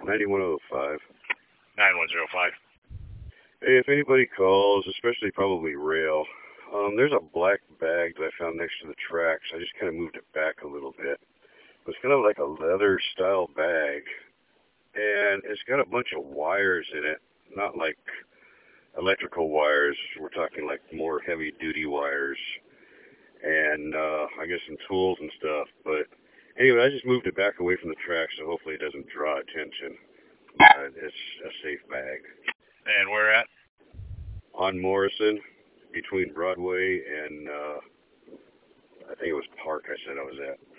9105. 9105. Hey, if anybody calls, especially probably rail, there's a black bag that I found next to the tracks. I just kind of moved it back a little bit. It's kind of like a leather style bag, and it's got a bunch of wires in it, not like electrical wires. We're talking like more heavy duty wires, and I guess some tools and stuff. But anyway, I just moved it back away from the track, so hopefully it doesn't draw attention. It's a safe bag. And where at? On Morrison, between Broadway and I think it was Park I said I was at.